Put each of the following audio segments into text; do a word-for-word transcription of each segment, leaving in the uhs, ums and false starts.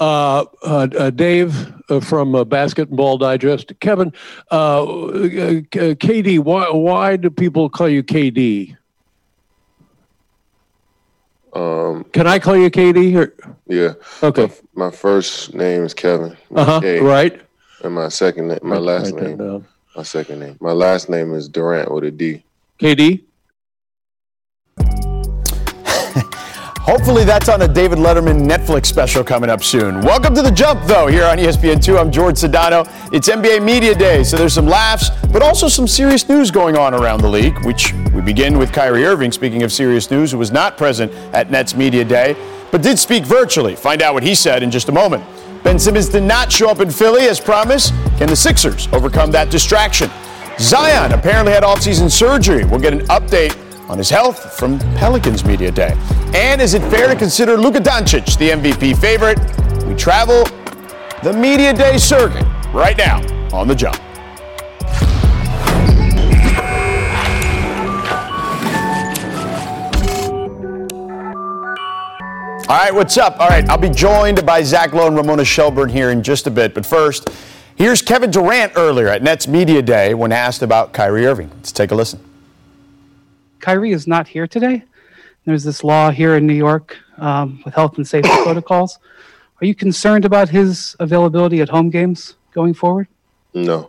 Uh, uh, uh, Dave uh, from uh, Basketball Digest. Kevin, uh, uh, K D, why, why do people call you K D? Um, Can I call you K D? Or? Yeah. Okay. My, my first name is Kevin. Uh-huh, K, right. And my second name, my last Write name, my second name. My last name is Durant with a D. K D? Hopefully that's on a David Letterman Netflix special coming up soon. Welcome to The Jump, though, here on E S P N two. I'm George Sedano. It's N B A Media Day, so there's some laughs, but also some serious news going on around the league, which we begin with Kyrie Irving, speaking of serious news, who was not present at Nets Media Day, but did speak virtually. Find out what he said in just a moment. Ben Simmons did not show up in Philly as promised. Can the Sixers overcome that distraction? Zion apparently had offseason surgery. We'll get an update on his health from Pelicans Media Day. And is it fair to consider Luka Doncic the M V P favorite? We travel the Media Day circuit right now on The Jump. All right, what's up? All right, I'll be joined by Zach Lowe and Ramona Shelburne here in just a bit. But first, here's Kevin Durant earlier at Nets Media Day when asked about Kyrie Irving. Let's take a listen. Kyrie is not here today. There's this law here in New York um, with health and safety protocols. Are you concerned about his availability at home games going forward? No.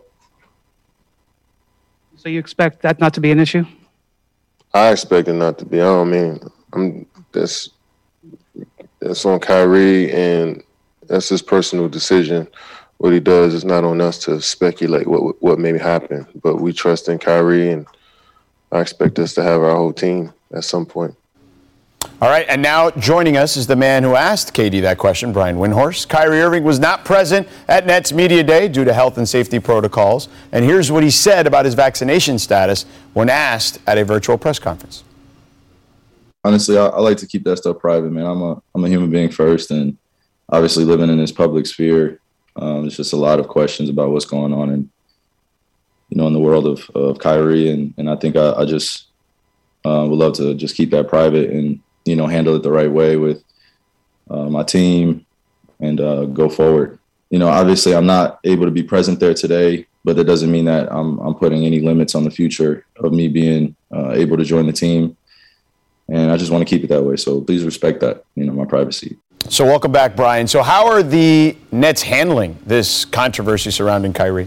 So you expect that not to be an issue? I expect it not to be. I don't mean, I'm that's that's on Kyrie, and that's his personal decision. What he does is not on us to speculate what what may happen. But we trust in Kyrie, and I expect us to have our whole team at some point. All right, and now joining us is the man who asked K D that question, Brian Windhorst. Kyrie Irving was not present at Nets Media Day due to health and safety protocols. And here's what he said about his vaccination status when asked at a virtual press conference. Honestly, I, I like to keep that stuff private, man. I'm a I'm a human being first, and obviously living in this public sphere, um, there's just a lot of questions about what's going on in, you know, in the world of, of Kyrie, and, and I think I, I just uh, would love to just keep that private and, you know, handle it the right way with uh, my team and uh, go forward. You know, obviously I'm not able to be present there today, but that doesn't mean that I'm I'm putting any limits on the future of me being uh, able to join the team. And I just want to keep it that way. So please respect that, you know, my privacy. So welcome back, Brian. So how are the Nets handling this controversy surrounding Kyrie?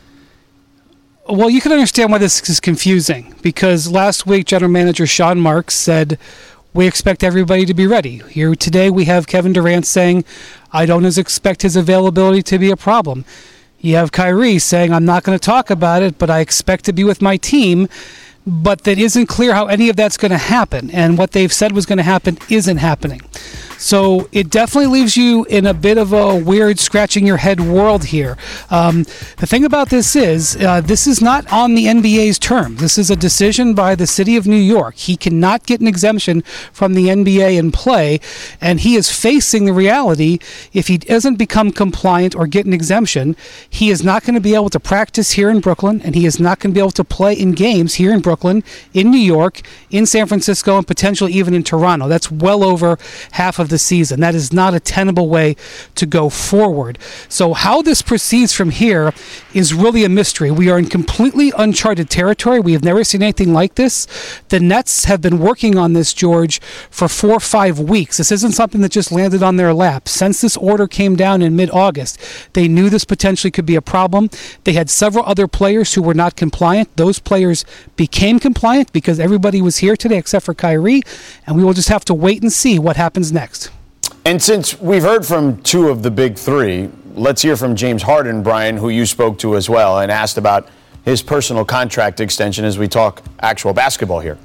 Well, you can understand why this is confusing, because last week General Manager Sean Marks said, we expect everybody to be ready. Here today we have Kevin Durant saying, I don't expect his availability to be a problem. You have Kyrie saying, I'm not going to talk about it, but I expect to be with my team. But that isn't clear how any of that's going to happen. And what they've said was going to happen isn't happening. So it definitely leaves you in a bit of a weird scratching your head world here. Um, the thing about this is, uh, this is not on the N B A's terms. This is a decision by the city of New York. He cannot get an exemption from the N B A and play, and he is facing the reality. If he doesn't become compliant or get an exemption, he is not going to be able to practice here in Brooklyn, and he is not going to be able to play in games here in Brooklyn, in New York, in San Francisco, and potentially even in Toronto. That's well over half of the season. That is not a tenable way to go forward. So how this proceeds from here is really a mystery. We are in completely uncharted territory. We have never seen anything like this. The Nets have been working on this, George, for four or five weeks. This isn't something that just landed on their lap. Since this order came down in mid-August, they knew this potentially could be a problem. They had several other players who were not compliant. Those players became compliant because everybody was here today except for Kyrie, and we will just have to wait and see what happens next. And since we've heard from two of the big three, let's hear from James Harden, Brian, who you spoke to as well, and asked about his personal contract extension as we talk actual basketball here.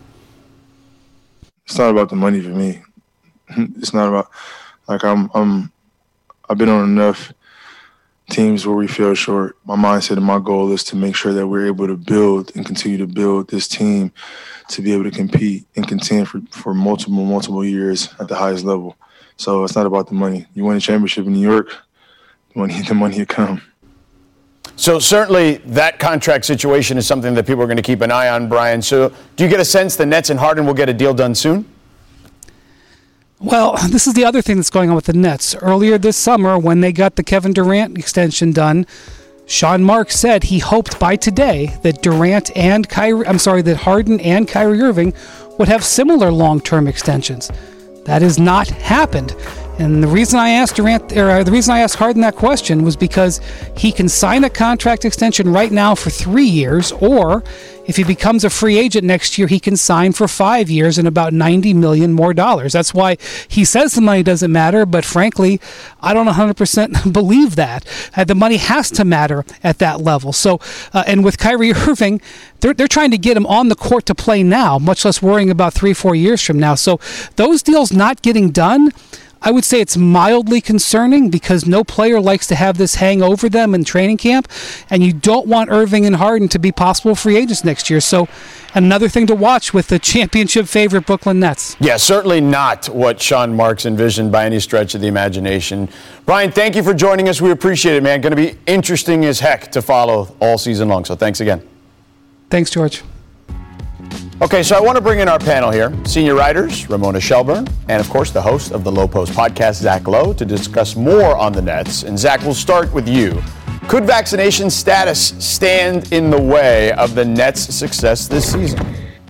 It's not about the money for me. It's not about, like, I'm, I'm, I've been on enough teams where we fell short. My mindset and my goal is to make sure that we're able to build and continue to build this team to be able to compete and contend for, for multiple, multiple years at the highest level. So it's not about the money. You win a championship in New York, the money, the money will come. So certainly that contract situation is something that people are going to keep an eye on, Brian. So do you get a sense the Nets and Harden will get a deal done soon? Well, this is the other thing that's going on with the Nets. Earlier this summer, when they got the Kevin Durant extension done, Sean Marks said he hoped by today that Durant and Kyrie, I'm sorry, that Harden and Kyrie Irving would have similar long-term extensions. That has not happened. And the reason I asked Durant, or the reason I asked Harden that question was because he can sign a contract extension right now for three years, or if he becomes a free agent next year, he can sign for five years and about ninety million more dollars. That's why he says the money doesn't matter, but frankly, I don't one hundred percent believe that. Uh, the money has to matter at that level. So, uh, and with Kyrie Irving, they're they're trying to get him on the court to play now, much less worrying about three, four years from now. So, those deals not getting done, I would say it's mildly concerning because no player likes to have this hang over them in training camp, and you don't want Irving and Harden to be possible free agents next year. So another thing to watch with the championship favorite Brooklyn Nets. Yeah, certainly not what Sean Marks envisioned by any stretch of the imagination. Brian, thank you for joining us. We appreciate it, man. Going to be interesting as heck to follow all season long. So thanks again. Thanks, George. Okay, so I want to bring in our panel here. Senior writers, Ramona Shelburne, and of course the host of the Low Post podcast, Zach Lowe, to discuss more on the Nets. And Zach, we'll start with you. Could vaccination status stand in the way of the Nets' success this season?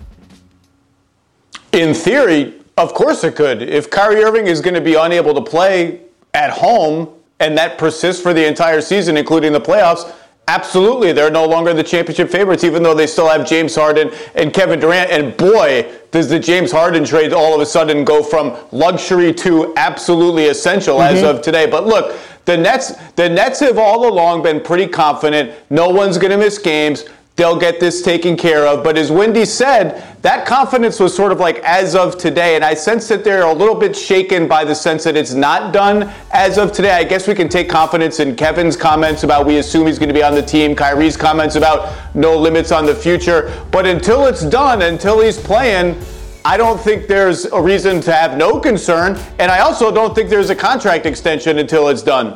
In theory, of course it could. If Kyrie Irving is going to be unable to play at home and that persists for the entire season, including the playoffs, absolutely, they're no longer the championship favorites, even though they still have James Harden and Kevin Durant. And boy, does the James Harden trade all of a sudden go from luxury to absolutely essential mm-hmm. as of today. But look, the Nets, the Nets have all along been pretty confident. No one's going to miss games. They'll get this taken care of. But as Wendy said, that confidence was sort of like as of today. And I sense that they're a little bit shaken by the sense that it's not done as of today. I guess we can take confidence in Kevin's comments about we assume he's going to be on the team, Kyrie's comments about no limits on the future. But until it's done, until he's playing, I don't think there's a reason to have no concern. And I also don't think there's a contract extension until it's done.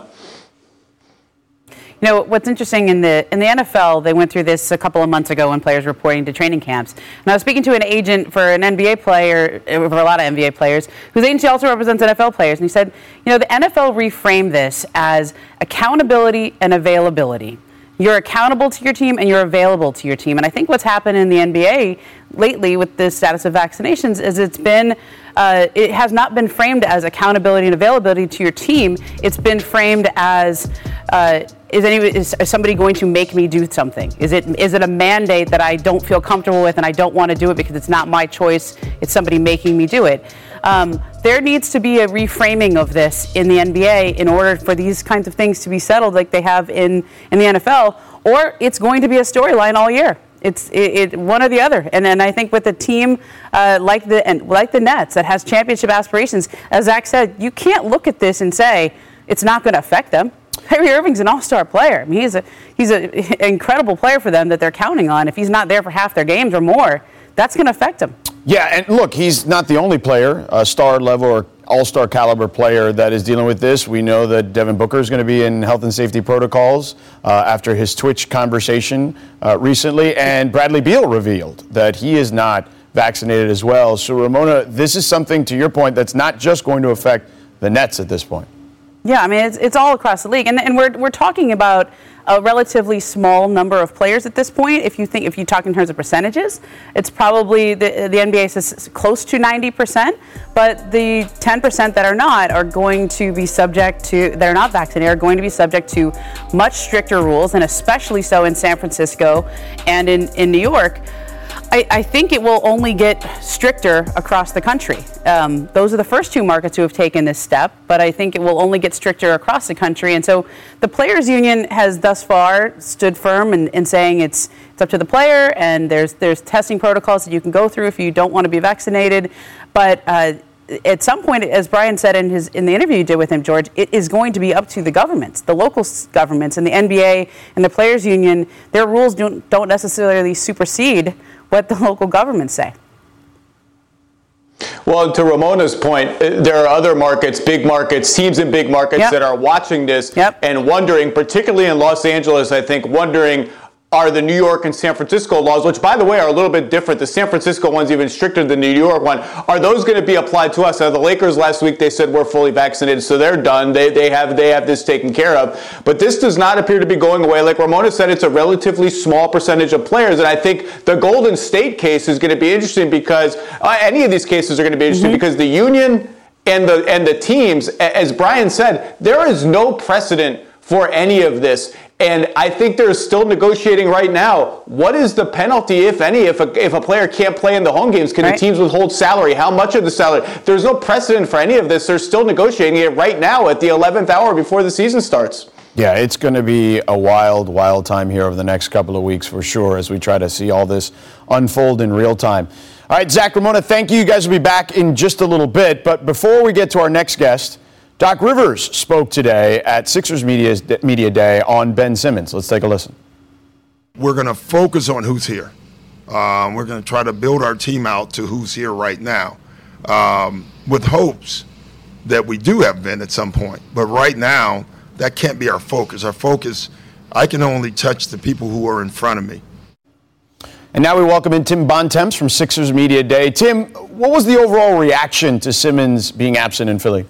You know, what's interesting in the in the N F L, they went through this a couple of months ago when players were reporting to training camps. And I was speaking to an agent for an N B A player, for a lot of N B A players, whose agency also represents N F L players. And he said, you know, the N F L reframed this as accountability and availability. You're accountable to your team and you're available to your team. And I think what's happened in the N B A lately with the status of vaccinations is it's been, uh, it has not been framed as accountability and availability to your team. It's been framed as, uh, is, any, is somebody going to make me do something? Is it is it a mandate that I don't feel comfortable with and I don't want to do it because it's not my choice, it's somebody making me do it? Um, there needs to be a reframing of this in the N B A in order for these kinds of things to be settled like they have in, in the N F L, or it's going to be a storyline all year. It's it, it one or the other. And then I think with a team uh, like the and like the Nets that has championship aspirations, as Zach said, you can't look at this and say it's not going to affect them. Kyrie Irving's an all-star player. I mean, he's a he's an incredible player for them that they're counting on. If he's not there for half their games or more, that's going to affect him. Yeah, and look, he's not the only player, a star level or all-star caliber player that is dealing with this. We know that Devin Booker is going to be in health and safety protocols uh, after his Twitch conversation uh, recently, and Bradley Beal revealed that he is not vaccinated as well. So, Ramona, this is something, to your point, that's not just going to affect the Nets at this point. Yeah, I mean, it's, it's all across the league. And, and we're we're talking about a relatively small number of players at this point. If you think, if you talk in terms of percentages, it's probably the, the N B A says close to ninety percent, but the ten percent that are not are going to be subject to, that are not vaccinated, are going to be subject to much stricter rules, and especially so in San Francisco and in, in New York. I, I think it will only get stricter across the country. Um, those are the first two markets who have taken this step, but I think it will only get stricter across the country. And so the Players Union has thus far stood firm in, in saying it's it's up to the player, and there's there's testing protocols that you can go through if you don't want to be vaccinated. But uh, at some point, as Brian said in his in the interview you did with him, George, it is going to be up to the governments, the local governments, and the N B A and the Players Union. Their rules don't don't necessarily supersede what the local governments say. Well, to Ramona's point, there are other markets, big markets, teams in big markets yep. that are watching this yep. and wondering, particularly in Los Angeles, I think, wondering, are the New York and San Francisco laws, which, by the way, are a little bit different. The San Francisco one's even stricter than the New York one. Are those going to be applied to us? Now, the Lakers last week, they said we're fully vaccinated, so they're done. They they have they have this taken care of. But this does not appear to be going away. Like Ramona said, it's a relatively small percentage of players, and I think the Golden State case is going to be interesting because uh, any of these cases are going to be interesting mm-hmm. because the union and the and the teams, as Brian said, there is no precedent for any of this. And I think they're still negotiating right now. What is the penalty, if any, if a, if a player can't play in the home games? Can right. the teams withhold salary? How much of the salary? There's no precedent for any of this. They're still negotiating it right now at the eleventh hour before the season starts. Yeah, it's going to be a wild, wild time here over the next couple of weeks for sure as we try to see all this unfold in real time. All right, Zach, Ramona, thank you. You guys will be back in just a little bit. But before we get to our next guest, Doc Rivers spoke today at Sixers Media, Media Day on Ben Simmons. Let's take a listen. We're going to focus on who's here. Um, we're going to try to build our team out to who's here right now um, with hopes that we do have Ben at some point. But right now, that can't be our focus. Our focus, I can only touch the people who are in front of me. And now we welcome in Tim Bontemps from Sixers Media Day. Tim, what was the overall reaction to Simmons being absent in Philly?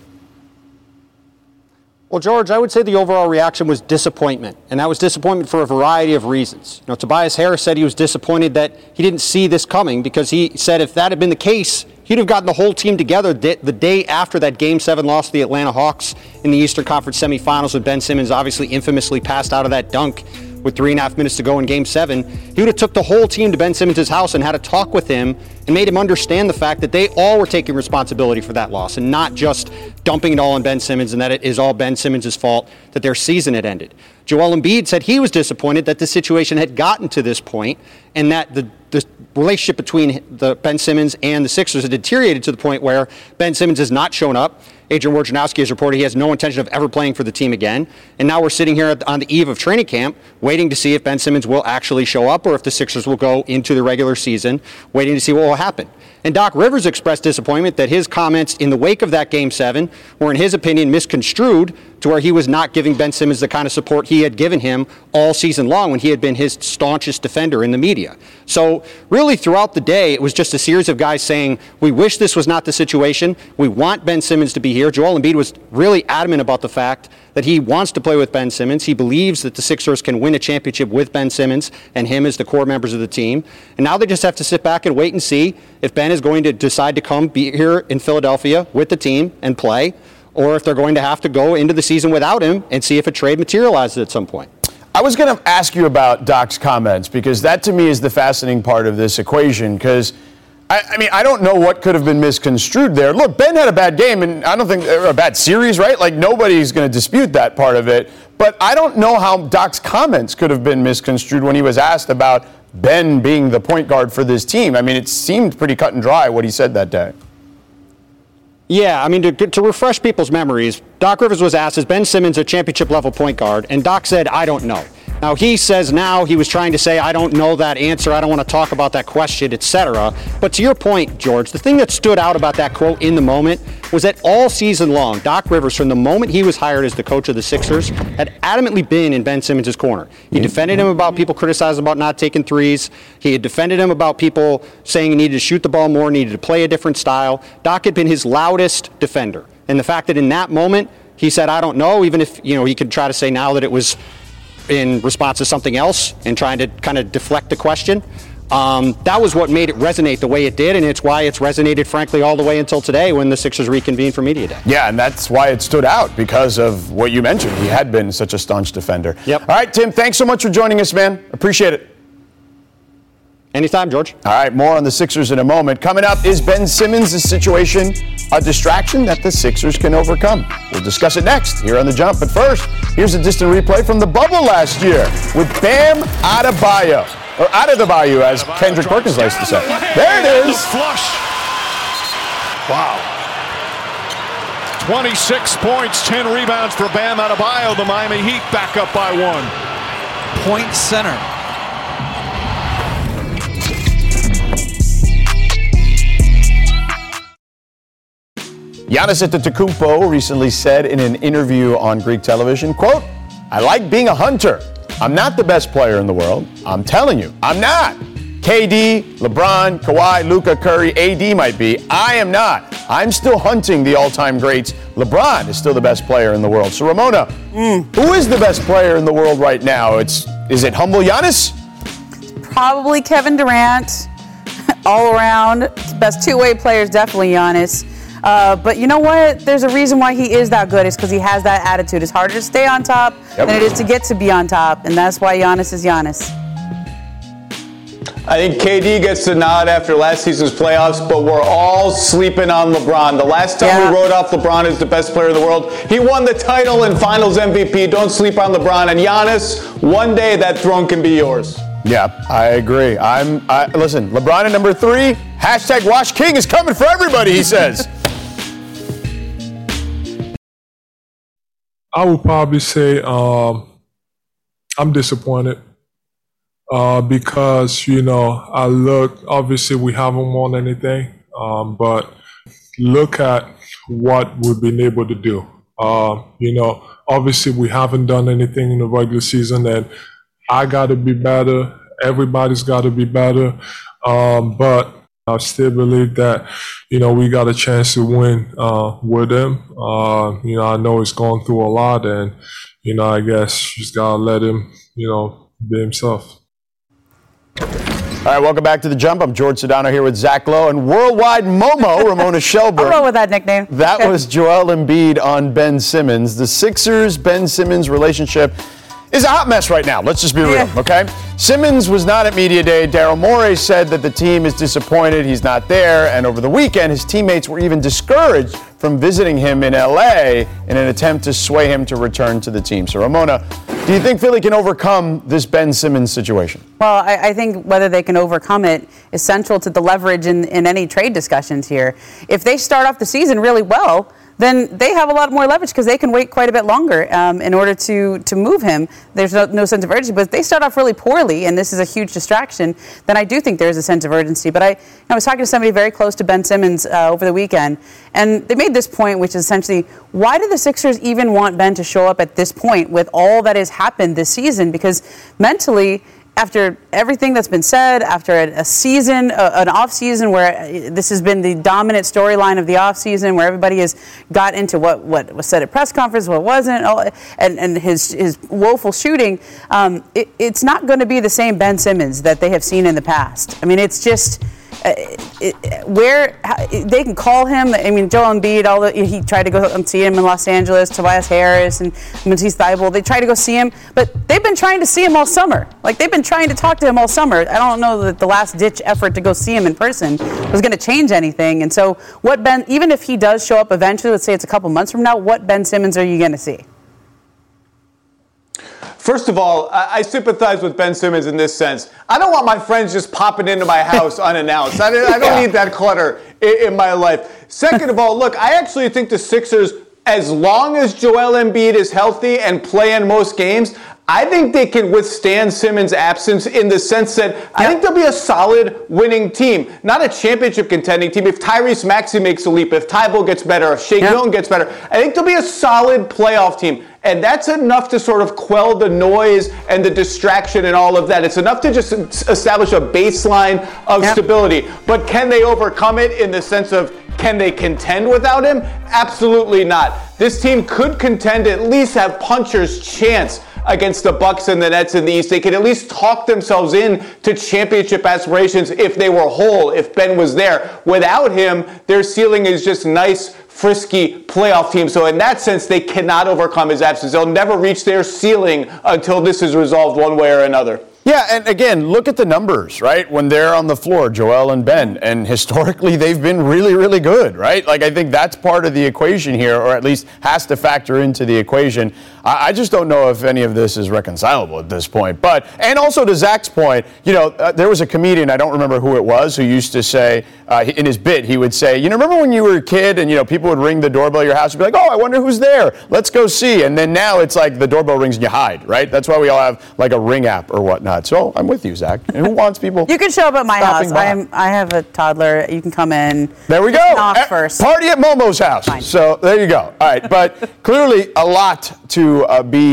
Well, George, I would say the overall reaction was disappointment, and that was disappointment for a variety of reasons. You know, Tobias Harris said he was disappointed that he didn't see this coming because he said if that had been the case, he'd have gotten the whole team together the day after that Game seven loss to the Atlanta Hawks in the Eastern Conference semifinals when Ben Simmons obviously infamously passed out of that dunk with three and a half minutes to go in Game seven. He would have took the whole team to Ben Simmons' house and had a talk with him and made him understand the fact that they all were taking responsibility for that loss and not just dumping it all on Ben Simmons and that it is all Ben Simmons' fault that their season had ended. Joel Embiid said he was disappointed that the situation had gotten to this point and that the, the relationship between the Ben Simmons and the Sixers had deteriorated to the point where Ben Simmons has not shown up. Adrian Wojnarowski has reported he has no intention of ever playing for the team again. And now we're sitting here on the eve of training camp waiting to see if Ben Simmons will actually show up or if the Sixers will go into the regular season waiting to see what will happen. And Doc Rivers expressed disappointment that his comments in the wake of that Game seven were, in his opinion, misconstrued to where he was not giving Ben Simmons the kind of support he had given him all season long when he had been his staunchest defender in the media. So really throughout the day, it was just a series of guys saying, we wish this was not the situation. We want Ben Simmons to be here. Joel Embiid was really adamant about the fact that he wants to play with Ben Simmons. He believes that the Sixers can win a championship with Ben Simmons and him as the core members of the team. And now they just have to sit back and wait and see if Ben is going to decide to come be here in Philadelphia with the team and play, or if they're going to have to go into the season without him and see if a trade materializes at some point. I was going to ask you about Doc's comments because that to me is the fascinating part of this equation because I, I mean, I don't know what could have been misconstrued there. Look, Ben had a bad game, and I don't think a bad series, right? Like, nobody's going to dispute that part of it. But I don't know how Doc's comments could have been misconstrued when he was asked about Ben being the point guard for this team. I mean, it seemed pretty cut and dry what he said that day. Yeah, I mean, to, to refresh people's memories, Doc Rivers was asked, is Ben Simmons a championship-level point guard? And Doc said, I don't know. Now, he says now he was trying to say, I don't know that answer, I don't want to talk about that question, et cetera. But to your point, George, the thing that stood out about that quote in the moment was that all season long, Doc Rivers, from the moment he was hired as the coach of the Sixers, had adamantly been in Ben Simmons' corner. He defended him about people criticizing about not taking threes. He had defended him about people saying he needed to shoot the ball more, needed to play a different style. Doc had been his loudest defender. And the fact that in that moment, he said, I don't know, even if, you know, he could try to say now that it was in response to something else and trying to kind of deflect the question. Um, that was what made it resonate the way it did, and it's why it's resonated, frankly, all the way until today when the Sixers reconvened for Media Day. Yeah, and that's why it stood out, because of what you mentioned. He had been such a staunch defender. Yep. All right, Tim, thanks so much for joining us, man. Appreciate it. Anytime, George. All right, more on the Sixers in a moment. Coming up, is Ben Simmons' situation a distraction that the Sixers can overcome? We'll discuss it next here on The Jump. But first, here's a distant replay from the bubble last year with Bam Adebayo. Or out of the bayou, as Kendrick Perkins likes to say. There it is. Flush. Wow. twenty-six points, ten rebounds for Bam Adebayo. The Miami Heat back up by one. Point center. Giannis Antetokounmpo recently said in an interview on Greek television, quote, I like being a hunter. I'm not the best player in the world. I'm telling you, I'm not. K D, LeBron, Kawhi, Luka, Curry, A D might be. I am not. I'm still hunting the all-time greats. LeBron is still the best player in the world. So, Ramona, mm. who is the best player in the world right now? It's Is it humble Giannis? Probably Kevin Durant. All around. Best two-way player is definitely Giannis. Uh, but you know what? There's a reason why he is that good. It's because he has that attitude. It's harder to stay on top yep. than it is to get to be on top. And that's why Giannis is Giannis. I think K D gets the nod after last season's playoffs, but we're all sleeping on LeBron. The last time yeah. we wrote off LeBron as the best player in the world, he won the title and Finals M V P. Don't sleep on LeBron. And Giannis, one day that throne can be yours. Yeah, I agree. I'm. I, listen, LeBron at number three. Hashtag Wash King is coming for everybody, he says. I would probably say um, I'm disappointed. Uh, because, you know, I look, obviously we haven't won anything, um, but look at what we've been able to do. Uh, you know, obviously we haven't done anything in the regular season, and I got to be better. Everybody's got to be better. Um, but I still believe that, you know, we got a chance to win uh, with him. Uh, you know, I know he's going through a lot, and, you know, I guess just got to let him, you know, be himself. All right, welcome back to The Jump. I'm George Sedano here with Zach Lowe and Worldwide Momo, Ramona Shelburne. I'll roll with that nickname. That was Joel Embiid on Ben Simmons. The Sixers-Ben Simmons relationship is a hot mess right now. Let's just be real, yeah. okay? Simmons was not at Media Day. Daryl Morey said that the team is disappointed he's not there, and over the weekend, his teammates were even discouraged from visiting him in L A in an attempt to sway him to return to the team. So, Ramona, do you think Philly can overcome this Ben Simmons situation? Well, I, I think whether they can overcome it is central to the leverage in, in any trade discussions here. If they start off the season really well, then they have a lot more leverage because they can wait quite a bit longer um, in order to to move him. There's no, no sense of urgency. But if they start off really poorly, and this is a huge distraction, then I do think there's a sense of urgency. But I, I was talking to somebody very close to Ben Simmons uh, over the weekend, and they made this point, which is essentially, why do the Sixers even want Ben to show up at this point with all that has happened this season? Because mentally, after everything that's been said, after a, a season, a, an off season where this has been the dominant storyline of the off season, where everybody has got into what, what was said at press conference, what wasn't, and, and his his woeful shooting, um, it, it's not going to be the same Ben Simmons that they have seen in the past. I mean, it's just uh, it, where they can call him. I mean, Joel Embiid, all the, he tried to go and see him in Los Angeles. Tobias Harris and Matisse Thybulle, they tried to go see him, but they've been trying to see him all summer. Like, they've been trying to talk to him all summer. I don't know that the last ditch effort to go see him in person was going to change anything. And so, what Ben, even if he does show up eventually, let's say it's a couple months from now, what Ben Simmons are you going to see? First of all, I sympathize with Ben Simmons in this sense. I don't want my friends just popping into my house unannounced. I don't yeah. need that clutter in my life. Second of all, look, I actually think the Sixers, as long as Joel Embiid is healthy and play in most games, I think they can withstand Simmons' absence in the sense that yeah. I think they'll be a solid winning team, not a championship contending team. If Tyrese Maxey makes a leap, if Thybulle gets better, if Shake yeah. Milton gets better, I think they'll be a solid playoff team. And that's enough to sort of quell the noise and the distraction and all of that. It's enough to just establish a baseline of yep. stability. But can they overcome it in the sense of, can they contend without him? Absolutely not. This team could contend, at least have puncher's chance against the Bucks and the Nets in the East. They could at least talk themselves in to championship aspirations if they were whole, if Ben was there. Without him, their ceiling is just nice, frisky playoff team. So in that sense, they cannot overcome his absence. They'll never reach their ceiling until this is resolved one way or another. Yeah, and again, look at the numbers, right? When they're on the floor, Joel and Ben, and historically they've been really, really good, right? Like, I think that's part of the equation here, or at least has to factor into the equation. I, I just don't know if any of this is reconcilable at this point. But, and also to Zach's point, you know, uh, there was a comedian, I don't remember who it was, who used to say, uh, in his bit, he would say, you know, remember when you were a kid and, you know, people would ring the doorbell at your house, you'd be like, oh, I wonder who's there. Let's go see. And then now it's like the doorbell rings and you hide, right? That's why we all have like a Ring app or whatnot. So I'm with you, Zach. And who wants people? You can show up at my house. I am. I have a toddler. You can come in. There we go. Knock at, first. Party at Momo's house. Fine. So there you go. All right. But clearly a lot to uh, be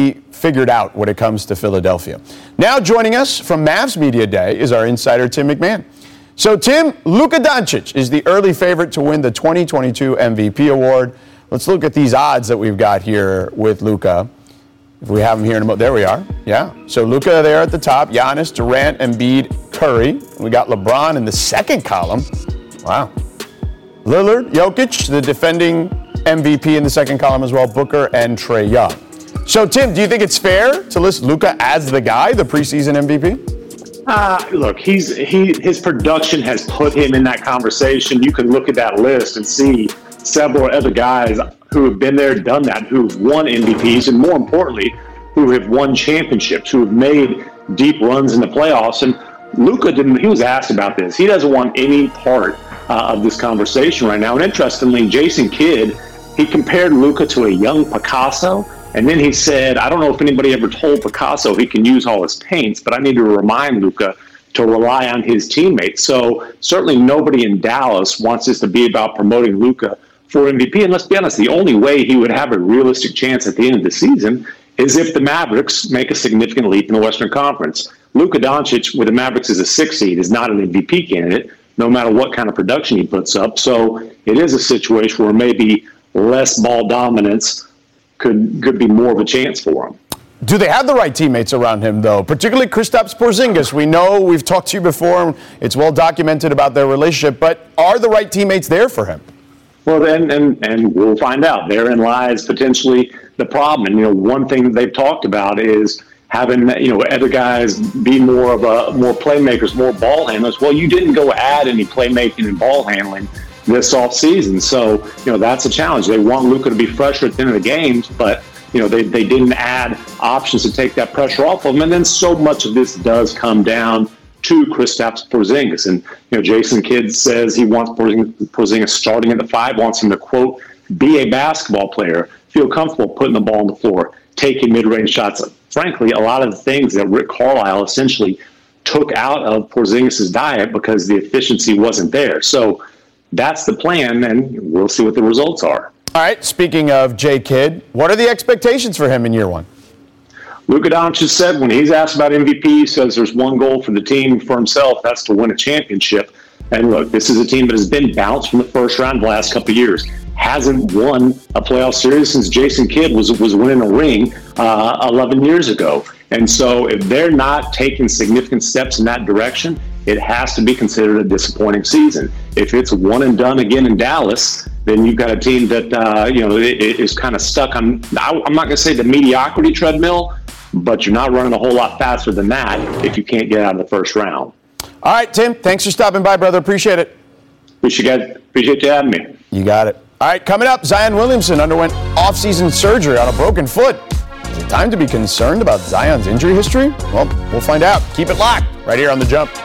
figured out when it comes to Philadelphia. Now joining us from Mavs Media Day is our insider, Tim McMahon. So, Tim, Luka Doncic is the early favorite to win the twenty twenty-two M V P award. Let's look at these odds that we've got here with Luka. If we have them here in a moment, there we are. Yeah. So Luka there at the top, Giannis, Durant, Embiid, Curry. We got LeBron in the second column. Wow. Lillard, Jokic, the defending M V P in the second column as well, Booker and Trae Young. So, Tim, do you think it's fair to list Luka as the guy, the preseason M V P? Uh, look, he's he his production has put him in that conversation. You can look at that list and see several other guys who have been there, done that, who've won M V Ps, and more importantly, who have won championships, who have made deep runs in the playoffs. And Luka didn't. He was asked about this. He doesn't want any part uh, of this conversation right now. And interestingly, Jason Kidd, he compared Luka to a young Picasso. And then he said, I don't know if anybody ever told Picasso he can use all his paints, but I need to remind Luka to rely on his teammates. So certainly nobody in Dallas wants this to be about promoting Luka for M V P. And let's be honest, the only way he would have a realistic chance at the end of the season is if the Mavericks make a significant leap in the Western Conference. Luka Doncic with the Mavericks as a six seed is not an M V P candidate, no matter what kind of production he puts up. So it is a situation where maybe less ball dominance could could be more of a chance for him. Do they have the right teammates around him, though? Particularly Kristaps Porzingis. We know, we've talked to you before, it's well documented about their relationship, but are the right teammates there for him? Well, then, and, and we'll find out. Therein lies potentially the problem. And, you know, one thing that they've talked about is having, you know, other guys be more of a, more playmakers, more ball handlers. Well, you didn't go add any playmaking and ball handling this offseason. So, you know, that's a challenge. They want Luka to be fresher at the end of the games, but, you know, they, they didn't add options to take that pressure off of them. And then so much of this does come down to Kristaps Porzingis. And, you know, Jason Kidd says he wants Porzingis starting at the five, wants him to, quote, be a basketball player, feel comfortable putting the ball on the floor, taking mid-range shots. Frankly, a lot of the things that Rick Carlisle essentially took out of Porzingis' diet because the efficiency wasn't there. So that's the plan, and we'll see what the results are. All right, speaking of J. Kidd, what are the expectations for him in year one? Luka Doncic said when he's asked about M V P, he says there's one goal for the team, for himself, that's to win a championship. And look, this is a team that has been bounced from the first round the last couple of years. Hasn't won a playoff series since Jason Kidd was was winning a ring uh, eleven years ago. And so if they're not taking significant steps in that direction, it has to be considered a disappointing season. If it's one and done again in Dallas, then you've got a team that uh, you know it, it is kind of stuck on, I'm not going to say the mediocrity treadmill, but you're not running a whole lot faster than that if you can't get out of the first round. All right, Tim, thanks for stopping by, brother. Appreciate it. Appreciate, appreciate you having me. You got it. All right, coming up, Zion Williamson underwent off-season surgery on a broken foot. Is it time to be concerned about Zion's injury history? Well, we'll find out. Keep it locked right here on The Jump.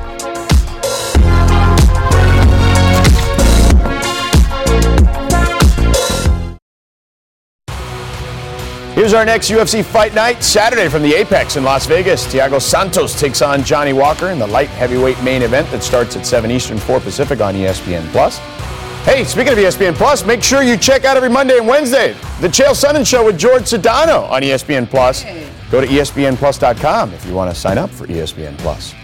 Here's our next U F C Fight Night, Saturday from the Apex in Las Vegas. Thiago Santos takes on Johnny Walker in the light heavyweight main event that starts at seven Eastern, four Pacific on E S P N Plus. Hey, speaking of E S P N Plus, make sure you check out every Monday and Wednesday the Chael Sonnen Show with George Sedano on E S P N Plus. Go to E S P N plus dot com if you want to sign up for E S P N Plus.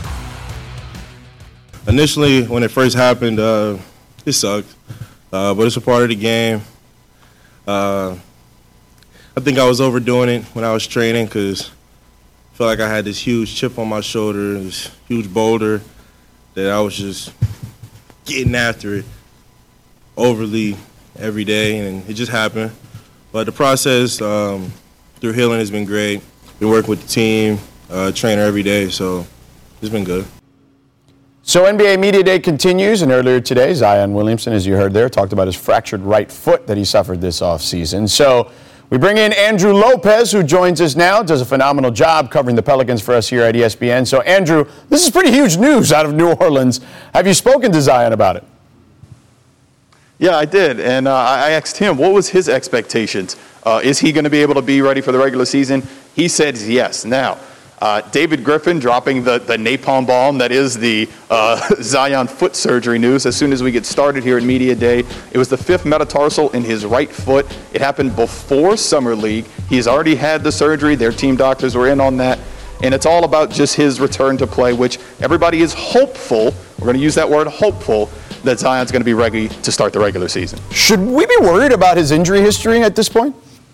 Initially, when it first happened, uh, it sucked, uh, but it's a part of the game. Uh, I think I was overdoing it when I was training because I felt like I had this huge chip on my shoulder, this huge boulder that I was just getting after it overly every day, and it just happened. But the process um, through healing has been great. Been working with the team, uh, trainer every day, so it's been good. So N B A Media Day continues, and earlier today, Zion Williamson, as you heard there, talked about his fractured right foot that he suffered this offseason. So we bring in Andrew Lopez, who joins us now, does a phenomenal job covering the Pelicans for us here at E S P N. So, Andrew, this is pretty huge news out of New Orleans. Have you spoken to Zion about it? Yeah, I did, and uh, I asked him, what was his expectations? Uh, is he going to be able to be ready for the regular season? He said yes. Now, Uh, David Griffin dropping the, the napalm bomb that is the uh, Zion foot surgery news as soon as we get started here at Media Day. It was the fifth metatarsal in his right foot. It happened before Summer League. He's already had the surgery. Their team doctors were in on that. And it's all about just his return to play, which everybody is hopeful, we're going to use that word hopeful, that Zion's going to be ready to start the regular season. Should we be worried about his injury history at this point?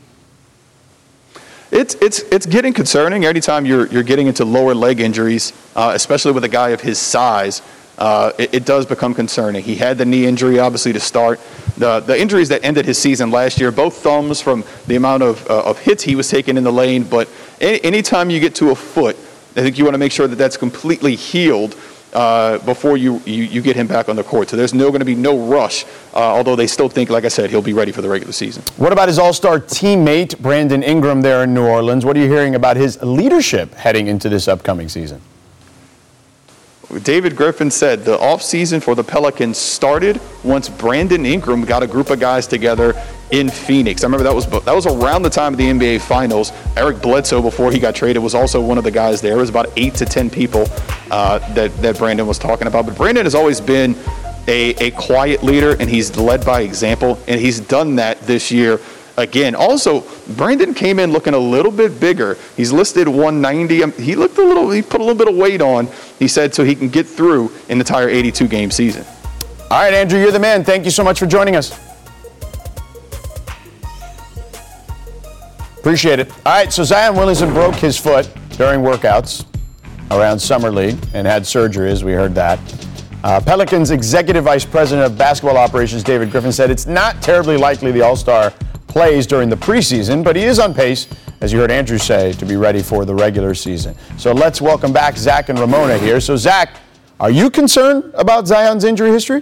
It's it's it's getting concerning. Anytime you're you're getting into lower leg injuries, uh, especially with a guy of his size, uh, it, it does become concerning. He had the knee injury, obviously, to start. The the injuries that ended his season last year, both thumbs from the amount of uh, of hits he was taking in the lane. But any, anytime you get to a foot, I think you want to make sure that that's completely healed uh, before you, you you get him back on the court. So there's no going to be no rush. Uh, although they still think, like I said, he'll be ready for the regular season. What about his all-star teammate, Brandon Ingram, there in New Orleans? What are you hearing about his leadership heading into this upcoming season? David Griffin said the offseason for the Pelicans started once Brandon Ingram got a group of guys together in Phoenix. I remember that was that was around the time of the N B A Finals. Eric Bledsoe, before he got traded, was also one of the guys there. It was about eight to ten people uh, that, that Brandon was talking about. But Brandon has always been A, a quiet leader, and he's led by example, and he's done that this year again. Also, Brandon came in looking a little bit bigger. He's listed one ninety. He looked a little, he put a little bit of weight on, he said, so he can get through an entire eighty-two game season. All right, Andrew, you're the man. Thank you so much for joining us. Appreciate it. All right, so Zion Williamson broke his foot during workouts around Summer League and had surgery, as we heard that. Uh, Pelicans Executive Vice President of Basketball Operations, David Griffin, said it's not terribly likely the All-Star plays during the preseason, but he is on pace, as you heard Andrew say, to be ready for the regular season. So let's welcome back Zach and Ramona here. So, Zach, are you concerned about Zion's injury history?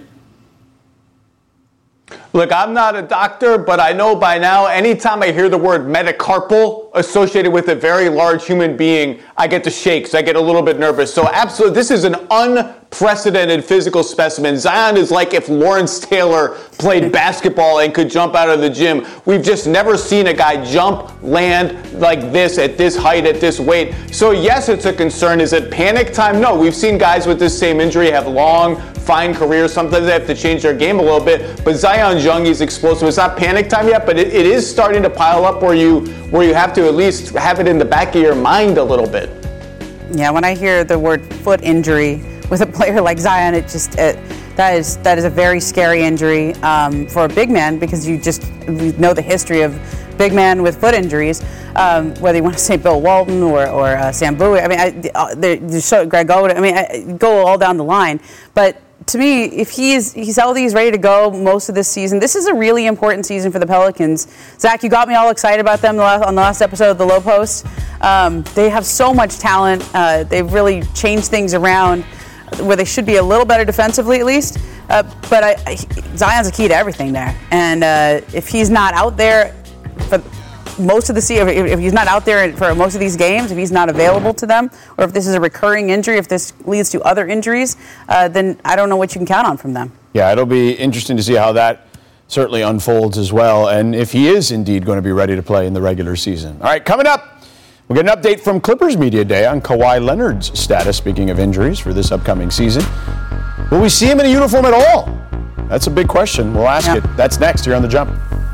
Look, I'm not a doctor, but I know by now, anytime I hear the word metacarpal associated with a very large human being, I get the shakes. I get a little bit nervous. So absolutely, this is an unprecedented physical specimen. Zion is like if Lawrence Taylor played basketball and could jump out of the gym. We've just never seen a guy jump, land like this at this height, at this weight. So yes, it's a concern. Is it panic time? No, we've seen guys with this same injury have long, fine careers. Sometimes they have to change their game a little bit. But Zion's young, he's explosive. It's not panic time yet, but it, it is starting to pile up where you where you have to at least have it in the back of your mind a little bit. Yeah, when I hear the word foot injury with a player like Zion, it just it, that is that is a very scary injury um, for a big man, because you just you know the history of big man with foot injuries. Um, whether you want to say Bill Walton or or uh, Sam Bowie, I mean, I, there's so Greg Oden. I mean, I, go all down the line, but. To me, if he's he's healthy, he's ready to go most of this season. This is a really important season for the Pelicans. Zach, you got me all excited about them the last, on the last episode of The Low Post. Um, they have so much talent. Uh, they've really changed things around where they should be a little better defensively, at least. Uh, but I, I, Zion's a key to everything there. And uh, if he's not out there for most of the season, if, if he's not out there for most of these games, if he's not available to them, or if this is a recurring injury, if this leads to other injuries, uh, then I don't know what you can count on from them. Yeah, it'll be interesting to see how that certainly unfolds as well, and if he is indeed going to be ready to play in the regular season. All right, coming up, we'll get an update from Clippers Media Day on Kawhi Leonard's status, speaking of injuries, for this upcoming season. Will we see him in a uniform at all? That's a big question. We'll ask yeah. it. That's next here on The Jump.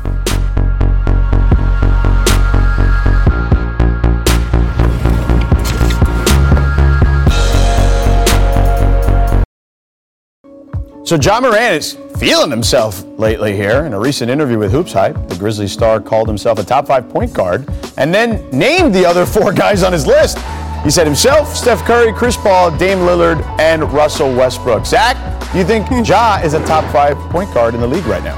So Ja Morant is feeling himself lately here. In a recent interview with Hoops Hype, the Grizzlies star called himself a top five point guard and then named the other four guys on his list. He said himself, Steph Curry, Chris Paul, Dame Lillard, and Russell Westbrook. Zach, do you think Ja is a top five point guard in the league right now?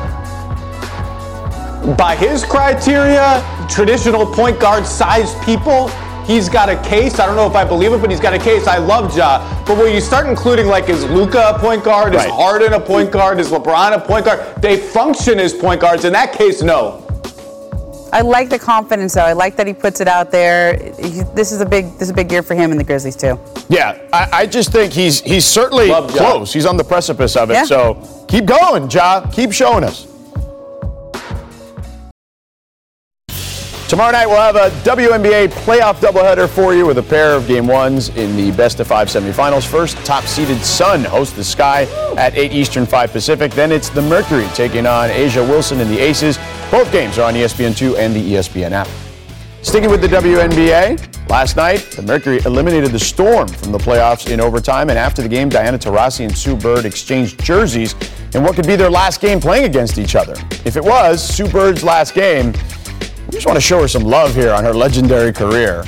By his criteria, traditional point guard sized people, he's got a case. I don't know if I believe it, but he's got a case. I love Ja. But when you start including, like, is Luka a point guard? Right. Is Harden a point guard? Is LeBron a point guard? They function as point guards. In that case, no. I like the confidence, though. I like that he puts it out there. He, this is a big, this is a big year for him and the Grizzlies too. Yeah, I, I just think he's he's certainly close. He's on the precipice of it. Yeah. So keep going, Ja. Keep showing us. Tomorrow night we'll have a W N B A playoff doubleheader for you with a pair of game ones in the best of five semifinals. First, top-seeded Sun host the Sky at eight Eastern, five Pacific. Then it's the Mercury taking on Asia Wilson and the Aces. Both games are on E S P N two and the E S P N app. Sticking with the W N B A, last night the Mercury eliminated the Storm from the playoffs in overtime, and after the game, Diana Taurasi and Sue Bird exchanged jerseys in what could be their last game playing against each other. If it was Sue Bird's last game, we just want to show her some love here on her legendary career.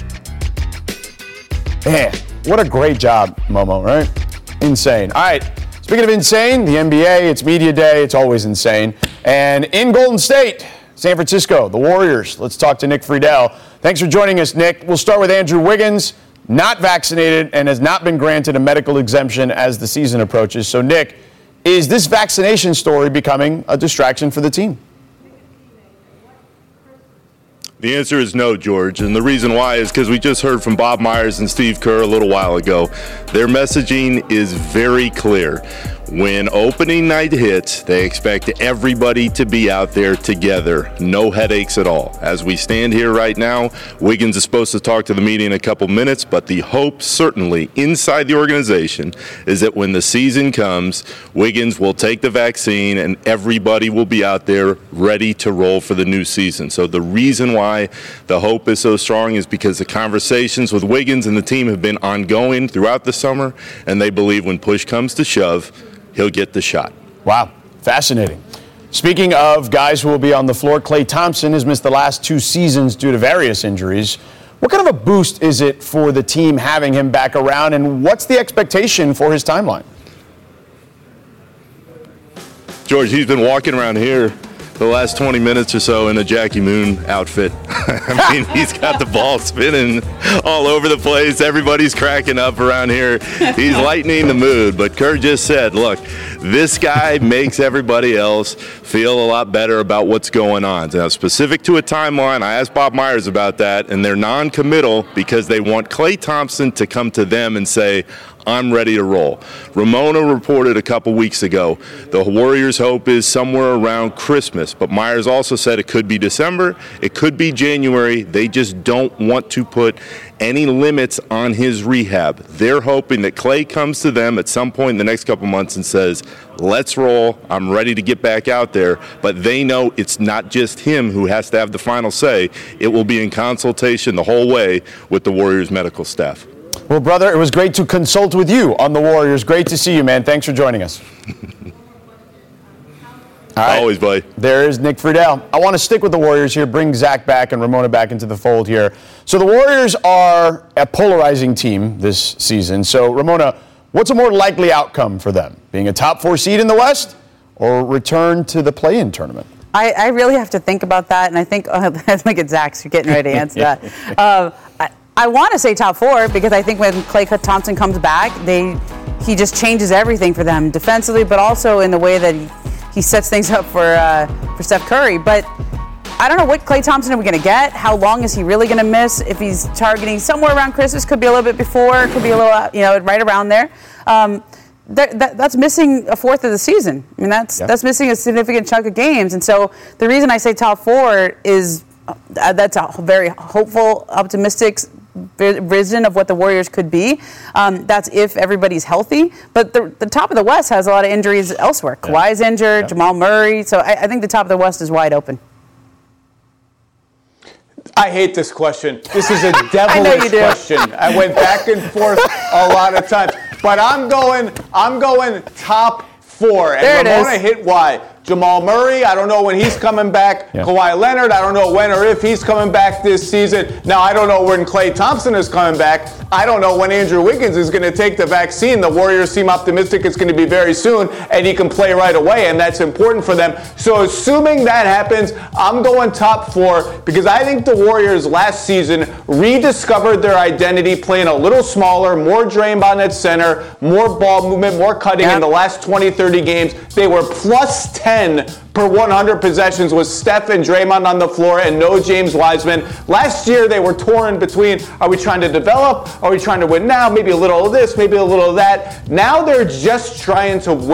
Man, what a great job, Momo, right? Insane. All right, speaking of insane, the N B A, it's media day, it's always insane. And in Golden State, San Francisco, the Warriors. Let's talk to Nick Friedel. Thanks for joining us, Nick. We'll start with Andrew Wiggins, not vaccinated and has not been granted a medical exemption as the season approaches. So, Nick, is this vaccination story becoming a distraction for the team? The answer is no, George, and the reason why is because we just heard from Bob Myers and Steve Kerr a little while ago. Their messaging is very clear. When opening night hits, they expect everybody to be out there together. No headaches at all. As we stand here right now, Wiggins is supposed to talk to the media in a couple minutes, but the hope certainly inside the organization is that when the season comes, Wiggins will take the vaccine and everybody will be out there ready to roll for the new season. So the reason why the hope is so strong is because the conversations with Wiggins and the team have been ongoing throughout the summer, and they believe when push comes to shove, he'll get the shot. Wow, fascinating. Speaking of guys who will be on the floor, Klay Thompson has missed the last two seasons due to various injuries. What kind of a boost is it for the team having him back around, and what's the expectation for his timeline? George, he's been walking around here the last twenty minutes or so in a Jackie Moon outfit. I mean, he's got the ball spinning all over the place. Everybody's cracking up around here. He's lightening the mood. But Kerr just said, look, this guy makes everybody else feel a lot better about what's going on. Now, specific to a timeline, I asked Bob Myers about that, and they're non-committal because they want Klay Thompson to come to them and say, I'm ready to roll. Ramona reported a couple weeks ago the Warriors' hope is somewhere around Christmas, but Myers also said it could be December, it could be January. They just don't want to put any limits on his rehab. They're hoping that Klay comes to them at some point in the next couple months and says, let's roll, I'm ready to get back out there. But they know it's not just him who has to have the final say. It will be in consultation the whole way with the Warriors' medical staff. Well, brother, it was great to consult with you on the Warriors. Great to see you, man. Thanks for joining us. All right. Always, buddy. There is Nick Friedel. I want to stick with the Warriors here, bring Zach back and Ramona back into the fold here. So the Warriors are a polarizing team this season. So, Ramona, what's a more likely outcome for them? Being a top four seed in the West or return to the play-in tournament? I, I really have to think about that, and I think, uh, look at Zach, you're getting ready to answer that. Uh, I, I want to say top four because I think when Klay Thompson comes back, they he just changes everything for them defensively, but also in the way that he, he sets things up for uh, for Steph Curry. But I don't know what Klay Thompson are we going to get. How long is he really going to miss? If he's targeting somewhere around Christmas, could be a little bit before, could be a little, you know, right around there. Um, that, that, that's missing a fourth of the season. I mean, that's yeah. that's missing a significant chunk of games. And so the reason I say top four is uh, that's a very hopeful, optimistic vision of what the Warriors could be. Um, that's if everybody's healthy. But the, the top of the West has a lot of injuries elsewhere. Yeah. Kawhi's injured, yeah. Jamal Murray. So I, I think the top of the West is wide open. I hate this question. This is a devilish I question. I went back and forth a lot of times. But I'm going, I'm going top four. And there Ramona hit why. Jamal Murray, I don't know when he's coming back. Yeah. Kawhi Leonard, I don't know when or if he's coming back this season. Now, I don't know when Klay Thompson is coming back. I don't know when Andrew Wiggins is going to take the vaccine. The Warriors seem optimistic it's going to be very soon, and he can play right away, and that's important for them. So assuming that happens, I'm going top four because I think the Warriors last season rediscovered their identity playing a little smaller, more Draymond at center, more ball movement, more cutting yeah. in the last twenty, thirty games. They were plus ten per one hundred possessions with Steph and Draymond on the floor and no James Wiseman. Last year, they were torn between, are we trying to develop? Are we trying to win now? Maybe a little of this, maybe a little of that. Now they're just trying to win.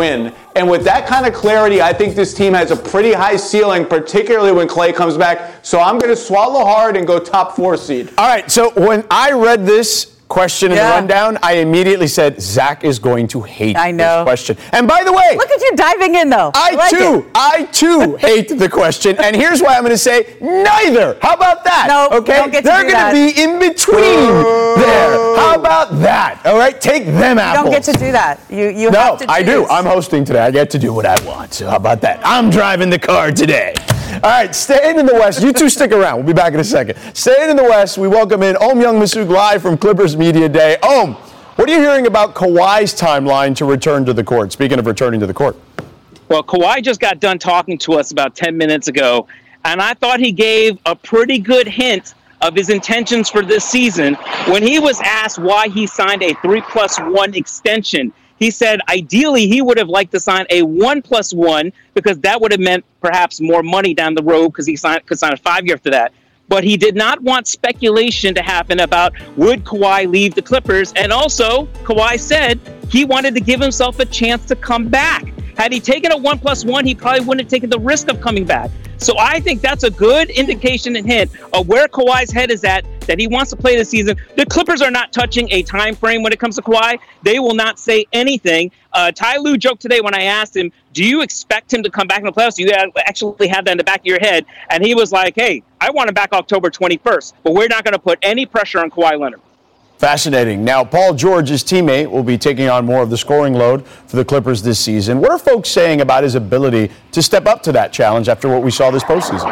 And with that kind of clarity, I think this team has a pretty high ceiling, particularly when Klay comes back. So I'm going to swallow hard and go top four seed. All right, so when I read this question in Yeah. the rundown, I immediately said, Zach is going to hate I know. this question. And by the way, Look at you diving in, though. I, like too, it. I too hate the question. And here's why I'm going to say neither. How about that? No, okay? don't get to They're do going to that. be in between there. How about that? All right, take them You apples. don't get to do that. You you No, have to choose. I do. I'm hosting today. I get to do what I want. So how about that? I'm driving the car today. All right, staying in the West. You two stick around. We'll be back in a second. Staying in the West, we welcome in Om Youngmisuk live from Clippers Media Day. Om, what are you hearing about Kawhi's timeline to return to the court? Speaking of returning to the court. Well, Kawhi just got done talking to us about ten minutes ago, and I thought he gave a pretty good hint of his intentions for this season when he was asked why he signed a three plus one extension. He said ideally he would have liked to sign a one plus one because that would have meant perhaps more money down the road because he signed, could sign a five-year after that. But he did not want speculation to happen about would Kawhi leave the Clippers. And also, Kawhi said he wanted to give himself a chance to come back. Had he taken a one plus one, he probably wouldn't have taken the risk of coming back. So I think that's a good indication and hint of where Kawhi's head is at, that he wants to play this season. The Clippers are not touching a time frame when it comes to Kawhi. They will not say anything. Uh, Ty Lue joked today when I asked him, do you expect him to come back in the playoffs? Do you actually have that in the back of your head? And he was like, hey, I want him back October twenty-first, but we're not going to put any pressure on Kawhi Leonard. Fascinating. Now, Paul George, his teammate, will be taking on more of the scoring load for the Clippers this season. What are folks saying about his ability to step up to that challenge after what we saw this postseason?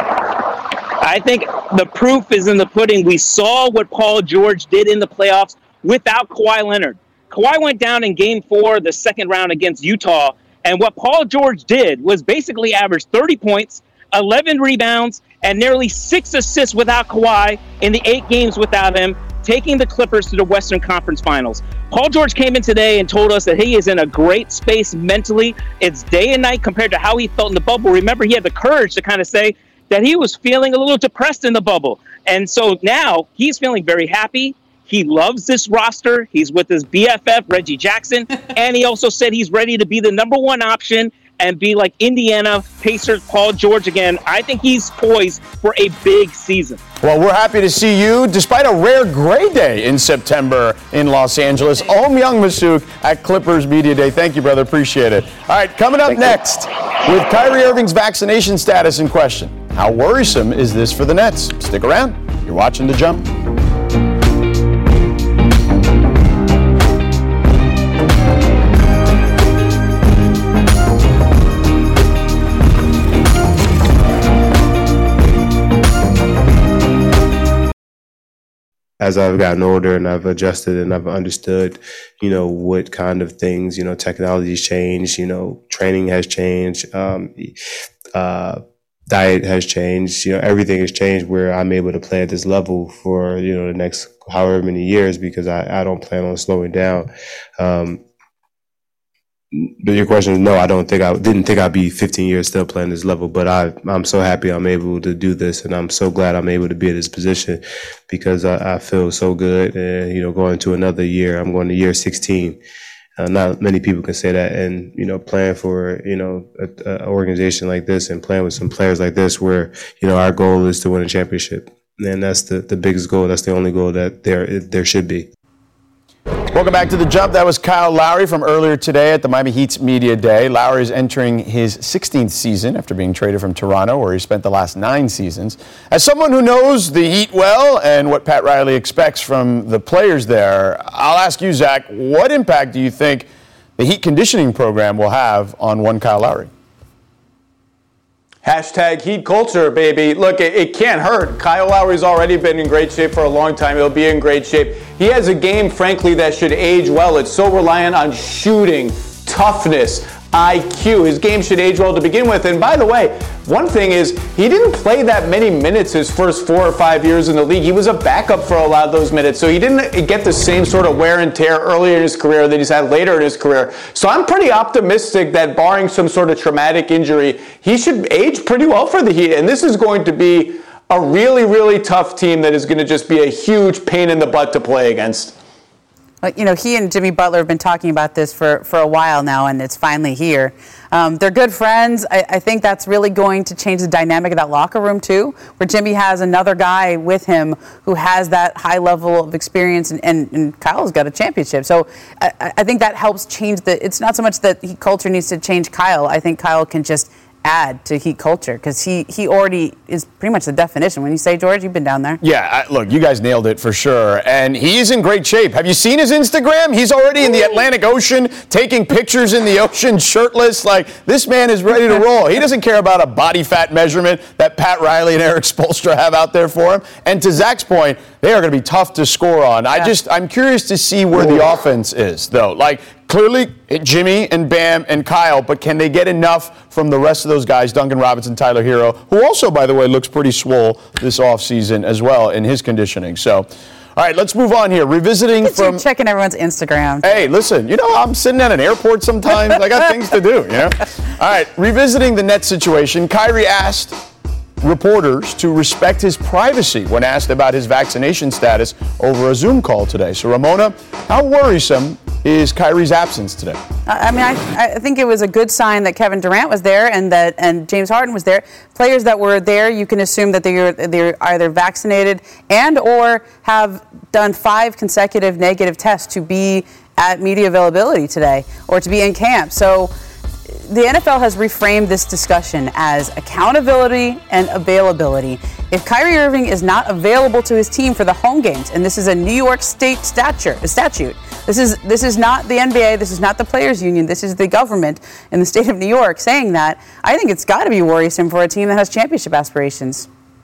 I think the proof is in the pudding. We saw what Paul George did in the playoffs without Kawhi Leonard. Kawhi went down in game four, the second round against Utah, and what Paul George did was basically average thirty points, eleven rebounds, and nearly six assists without Kawhi in the eight games without him, taking the Clippers to the Western Conference Finals. Paul George came in today and told us that he is in a great space mentally. It's day and night compared to how he felt in the bubble. Remember, he had the courage to kind of say that he was feeling a little depressed in the bubble. And so now he's feeling very happy. He loves this roster. He's with his B F F, Reggie Jackson. And he also said he's ready to be the number one option and be like Indiana Pacers Paul George again. I think he's poised for a big season. Well, we're happy to see you, despite a rare gray day in September in Los Angeles. Om Youngmisuk at Clippers Media Day. Thank you, brother. Appreciate it. All right, coming up Thank next, you. With Kyrie Irving's vaccination status in question, how worrisome is this for the Nets? Stick around. You're watching The Jump. As I've gotten older and I've adjusted and I've understood, you know, what kind of things, you know, technology's changed, you know, training has changed, um, uh, diet has changed, you know, everything has changed where I'm able to play at this level for, you know, the next however many years because I, I don't plan on slowing down. Um, But your question is no, I don't think I didn't think I'd be fifteen years still playing this level, but I, I'm so happy I'm able to do this and I'm so glad I'm able to be in this position because I, I feel so good. And, you know, going to another year, I'm going to year sixteen. Uh, not many people can say that. And, you know, playing for, you know, an organization like this and playing with some players like this where, you know, our goal is to win a championship. And that's the, the biggest goal. That's the only goal that there there should be. Welcome back to The Jump. That was Kyle Lowry from earlier today at the Miami Heat's Media Day. Lowry is entering his sixteenth season after being traded from Toronto, where he spent the last nine seasons. As someone who knows the Heat well and what Pat Riley expects from the players there, I'll ask you, Zach, what impact do you think the Heat conditioning program will have on one Kyle Lowry? Hashtag Heat culture, baby. Look, it, it can't hurt. Kyle Lowry's already been in great shape for a long time. He'll be in great shape. He has a game, frankly, that should age well. It's so reliant on shooting, toughness, I Q. His game should age well to begin with. And by the way, one thing is he didn't play that many minutes his first four or five years in the league. He was a backup for a lot of those minutes. So he didn't get the same sort of wear and tear earlier in his career that he's had later in his career. So I'm pretty optimistic that barring some sort of traumatic injury, he should age pretty well for the Heat. And this is going to be a really, really tough team that is going to just be a huge pain in the butt to play against. You know, he and Jimmy Butler have been talking about this for, for a while now, and it's finally here. Um, they're good friends. I, I think that's really going to change the dynamic of that locker room, too, where Jimmy has another guy with him who has that high level of experience, and, and, and Kyle's got a championship. So I, I think that helps change the – it's not so much that Heat culture needs to change Kyle. I think Kyle can just – add to Heat culture, because he, he already is pretty much the definition. When you say, George, you've been down there. Yeah, I, look, you guys nailed it for sure. And he's in great shape. Have you seen his Instagram? He's already in the Atlantic Ocean, taking pictures in the ocean shirtless. Like, this man is ready to roll. He doesn't care about a body fat measurement that Pat Riley and Eric Spoelstra have out there for him. And to Zach's point, they are going to be tough to score on. I just, I'm curious to see where the offense is, though. Like, clearly, Jimmy and Bam and Kyle, but can they get enough from the rest of those guys, Duncan Robinson, Tyler Hero, who also, by the way, looks pretty swole this offseason as well in his conditioning. So, all right, let's move on here. Revisiting from... checking everyone's Instagram. Hey, listen, you know, I'm sitting at an airport sometimes. I got things to do, you know? All right, revisiting the Nets situation, Kyrie asked reporters to respect his privacy when asked about his vaccination status over a Zoom call today. So, Ramona, how worrisome is Kyrie's absence today? I mean, I, I think it was a good sign that Kevin Durant was there and that and James Harden was there. Players that were there, you can assume that they're they're either vaccinated and or have done five consecutive negative tests to be at media availability today or to be in camp. So the N F L has reframed this discussion as accountability and availability. If Kyrie Irving is not available to his team for the home games, and this is a New York State statute, statute, this is this is not the N B A, this is not the Players Union, this is the government in the state of New York saying that, I think it's got to be worrisome for a team that has championship aspirations.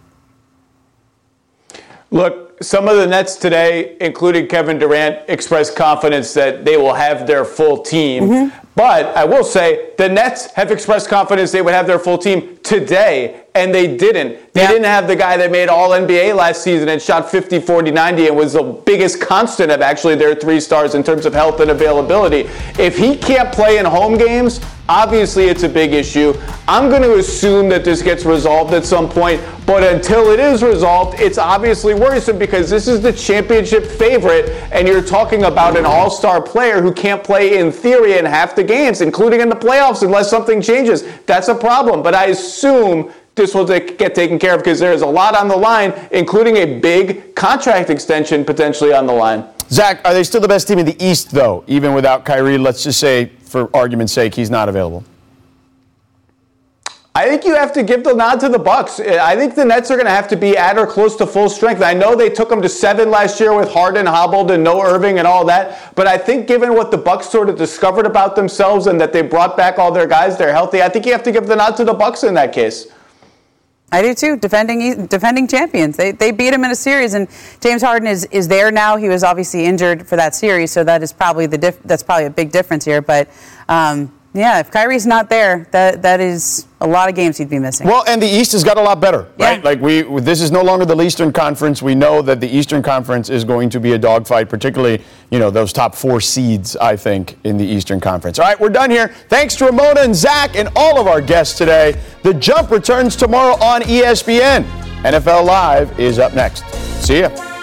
Look, some of the Nets today, including Kevin Durant, expressed confidence that they will have their full team. Mm-hmm. But I will say the Nets have expressed confidence they would have their full team today, and they didn't. They yeah. didn't have the guy that made All N B A last season and shot fifty, forty, ninety and was the biggest constant of actually their three stars in terms of health and availability. If he can't play in home games, obviously it's a big issue. I'm going to assume that this gets resolved at some point, but until it is resolved, it's obviously worrisome because this is the championship favorite, and you're talking about an all-star player who can't play in theory in half the games, including in the playoffs, unless something changes. That's a problem, but I assume this will take, get taken care of because there is a lot on the line, including a big contract extension potentially on the line. Zach, are they still the best team in the East, though, even without Kyrie? Let's just say, for argument's sake, he's not available. I think you have to give the nod to the Bucks. I think the Nets are going to have to be at or close to full strength. I know they took them to seven last year with Harden hobbled and no Irving and all that, but I think given what the Bucks sort of discovered about themselves and that they brought back all their guys, they're healthy, I think you have to give the nod to the Bucks in that case. I do too. Defending defending champions. They they beat him in a series, and James Harden is, is there now. He was obviously injured for that series, so that is probably the diff- that's probably a big difference here. But um, yeah, if Kyrie's not there, that that is a lot of games he'd be missing. Well, and the East has got a lot better, right? Yeah. Like we, this is no longer the Eastern Conference. We know that the Eastern Conference is going to be a dogfight, particularly, you know, those top four seeds, I think, in the Eastern Conference. All right, we're done here. Thanks to Ramona and Zach and all of our guests today. The Jump returns tomorrow on E S P N. N F L Live is up next. See ya.